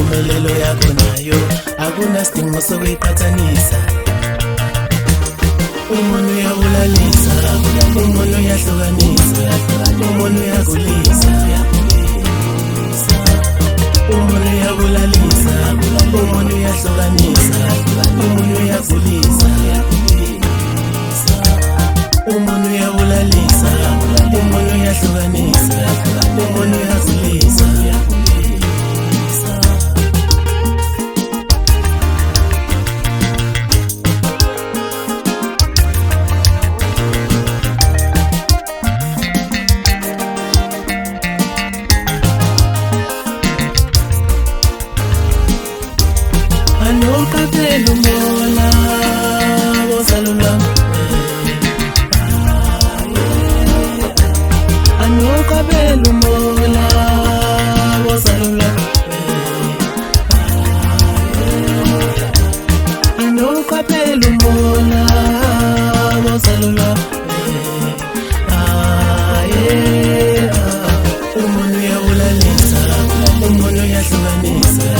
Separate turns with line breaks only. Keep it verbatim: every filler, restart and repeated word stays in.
impumelelo yakho nayo akunasidingo sokuyiphathanisa. Umuntu uyabulalisa, umuntu uyahlukanisa, umuntu uyagulisa, umuntu uyabulalisa, umuntu uyahlukanisa, umuntu uyagulisa, umuntu uyabulalisa, umuntu uyahlukanisa, umuntu uyagulisa. Anokapelo mola bosalula, anokapelo mola bosalula, anokapelo mola bosalula. Umuntu uyabulalisa, umuntu uyahlukanisa,